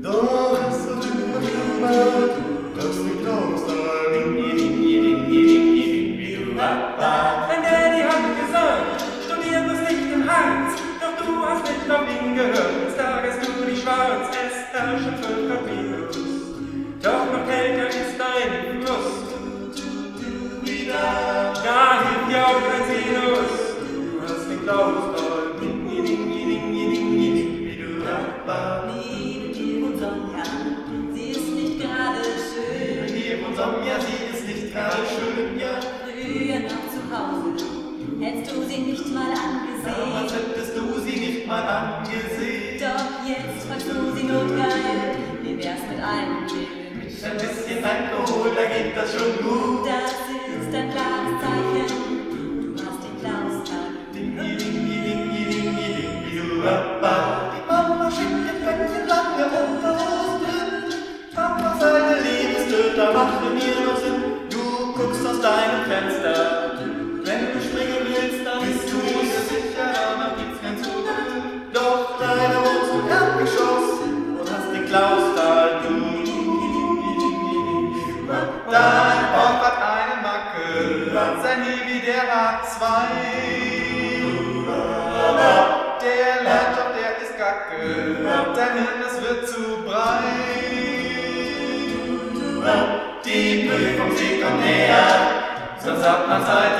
Doch hast du immer, dass du glaubst an Dein Daddy hat gesagt, studieren muss nicht im Harz, doch du hast nicht auf ihn gehört. Des Tages du dich schwarz, es herrschen 12 Grad minus. Doch noch kälter ist dein Frust. Da hilft dir auch kein Sinus. Du hast den Klausthal. Liebe und Sonja, sie ist nicht gerade schön. Liebe und Sonja, sie ist nicht gerade schön, ja. Früher noch zu Hause, hättest du sie nicht mal angesehen. Damals hättest du sie nicht mal angesehen. Doch jetzt fragst du sie notgeil, wie wär's mit einem Gin? Mit ein bisschen Alkohol, da geht das schon gut. Das ist ein klares Zeichen, du hast den Klausthal. Die Mama schickt ihr Päckchen lange Unterhosen. Papa, seine Liebestöter machen mir noch Sinn. Du guckst aus deinem Fenster. Wenn du springen willst, dann bist du dir sicher, dann gibt's kein Zurück. Doch leider wohnst du im Erdgeschoss und hast den Klausthal. Dein Bob hat eine Macke, sein Hiwi, der hat 2. Der Lernjob, der ist Kacke, dein Hirn, das wird zu breit. Die Prüfung, sie kommt näher, sonst hat man seine